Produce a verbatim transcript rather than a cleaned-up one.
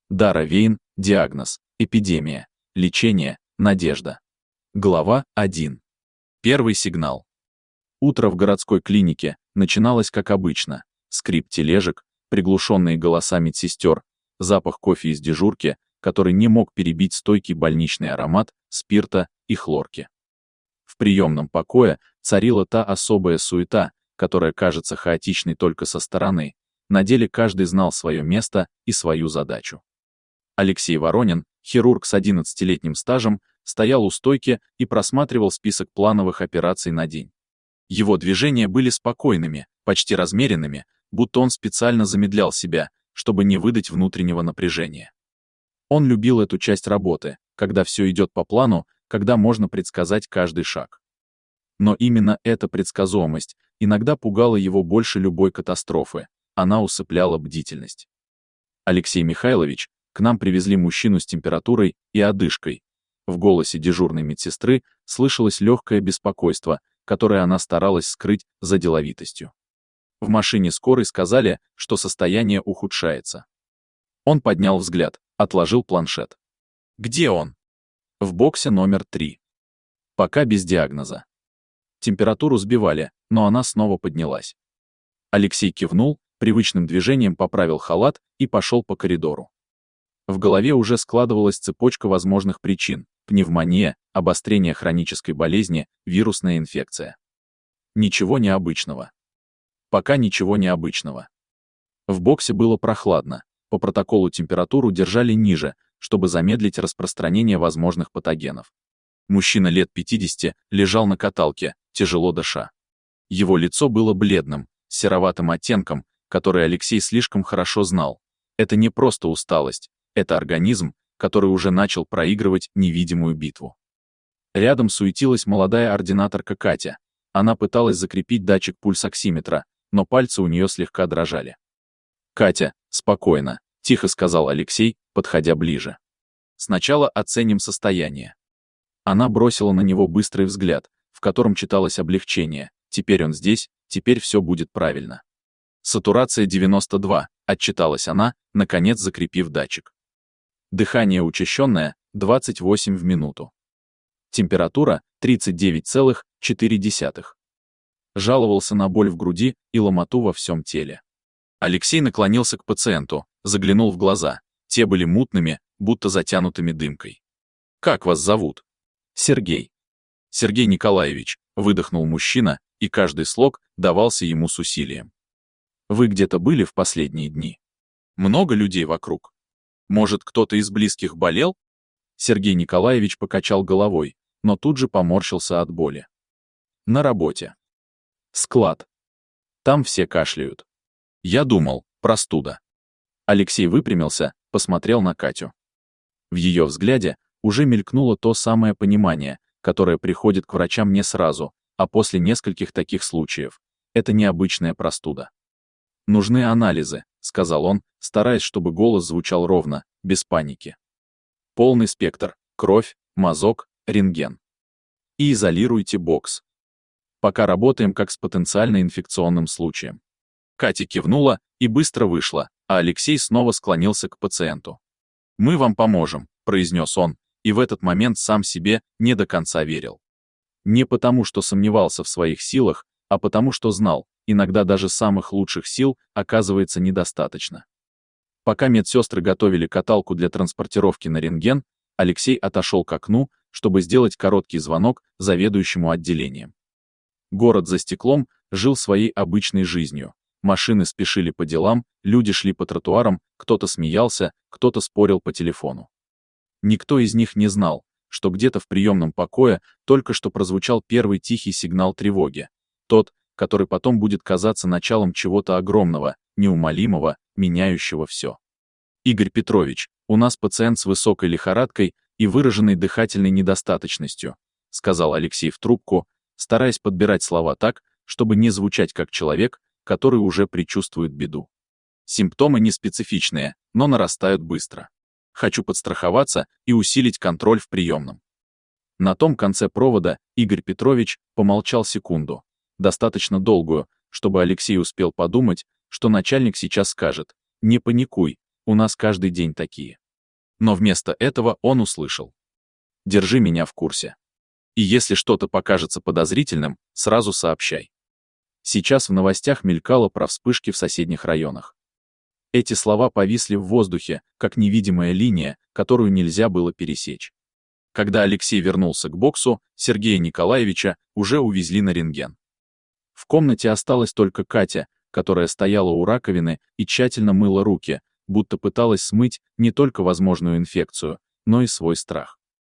Дара Вейн, диагноз, эпидемия, лечение, надежда. Глава один. Первый сигнал. Утро в городской клинике начиналось как обычно. Скрип тележек, приглушенные голоса медсестер, запах кофе из дежурки, который не мог перебить стойкий больничный аромат спирта и хлорки. В приемном покое царила та особая суета, которая кажется хаотичной только со стороны. На деле каждый знал свое место и свою задачу. Алексей Воронин, хирург с одиннадцатилетним стажем, стоял у стойки и просматривал список плановых операций на день. Его движения были спокойными, почти размеренными, будто он специально замедлял себя, чтобы не выдать внутреннего напряжения. Он любил эту часть работы, когда все идет по плану, когда можно предсказать каждый шаг. Но именно эта предсказуемость иногда пугала его больше любой катастрофы, она усыпляла бдительность. Алексей Михайлович, к нам привезли мужчину с температурой и одышкой. В голосе дежурной медсестры слышалось легкое беспокойство, которое она старалась скрыть за деловитостью. В машине скорой сказали, что состояние ухудшается. Он поднял взгляд, отложил планшет. «Где он?» «В боксе номер три. Пока без диагноза». Температуру сбивали, но она снова поднялась. Алексей кивнул, привычным движением поправил халат и пошел по коридору. В голове уже складывалась цепочка возможных причин: пневмония, обострение хронической болезни, вирусная инфекция. Ничего необычного. Пока ничего необычного. В боксе было прохладно, по протоколу температуру держали ниже, чтобы замедлить распространение возможных патогенов. Мужчина лет пятидесяти лежал на каталке, тяжело дыша. Его лицо было бледным, с сероватым оттенком, который Алексей слишком хорошо знал. Это не просто усталость. Это организм, который уже начал проигрывать невидимую битву. Рядом суетилась молодая ординаторка Катя. Она пыталась закрепить датчик пульсоксиметра, но пальцы у нее слегка дрожали. «Катя, спокойно», — тихо сказал Алексей, подходя ближе. «Сначала оценим состояние». Она бросила на него быстрый взгляд, в котором читалось облегчение. Теперь он здесь, теперь все будет правильно. «Сатурация девяносто два», — отчиталась она, наконец закрепив датчик. Дыхание учащенное, двадцать восемь в минуту. Температура тридцать девять целых четыре десятых. Жаловался на боль в груди и ломоту во всем теле. Алексей наклонился к пациенту, заглянул в глаза. Те были мутными, будто затянутыми дымкой. «Как вас зовут?» «Сергей». «Сергей Николаевич», — выдохнул мужчина, и каждый слог давался ему с усилием. «Вы где-то были в последние дни? Много людей вокруг? Может, кто-то из близких болел?» Сергей Николаевич покачал головой, но тут же поморщился от боли. «На работе. Склад. Там все кашляют. Я думал, простуда». Алексей выпрямился, посмотрел на Катю. В ее взгляде уже мелькнуло то самое понимание, которое приходит к врачам не сразу, а после нескольких таких случаев. Это необычная простуда. «Нужны анализы», — сказал он, стараясь, чтобы голос звучал ровно, без паники. «Полный спектр, кровь, мазок, рентген. И изолируйте бокс. Пока работаем как с потенциально инфекционным случаем». Катя кивнула и быстро вышла, а Алексей снова склонился к пациенту. «Мы вам поможем», — произнес он, и в этот момент сам себе не до конца верил. Не потому, что сомневался в своих силах, а потому, что знал, иногда даже самых лучших сил оказывается недостаточно. Пока медсестры готовили каталку для транспортировки на рентген, Алексей отошел к окну, чтобы сделать короткий звонок заведующему отделением. Город за стеклом жил своей обычной жизнью. Машины спешили по делам, люди шли по тротуарам, кто-то смеялся, кто-то спорил по телефону. Никто из них не знал, что где-то в приемном покое только что прозвучал первый тихий сигнал тревоги, тот, который потом будет казаться началом чего-то огромного, неумолимого, меняющего все. «Игорь Петрович, у нас пациент с высокой лихорадкой и выраженной дыхательной недостаточностью», сказал Алексей в трубку, стараясь подбирать слова так, чтобы не звучать как человек, который уже предчувствует беду. Симптомы неспецифичные, но нарастают быстро. Хочу подстраховаться и усилить контроль в приемном. На том конце провода Игорь Петрович помолчал секунду, достаточно долгую, чтобы Алексей успел подумать, что начальник сейчас скажет: «Не паникуй, У нас каждый день такие. Но вместо этого он услышал: «Держи меня в курсе. И если что-то покажется подозрительным, сразу сообщай». Сейчас в новостях мелькало про вспышки в соседних районах. Эти слова повисли в воздухе, как невидимая линия, которую нельзя было пересечь. Когда Алексей вернулся к боксу, Сергея Николаевича уже увезли на рентген. В комнате осталась только Катя, которая стояла у раковины и тщательно мыла руки, будто пыталась смыть не только возможную инфекцию, но и свой страх.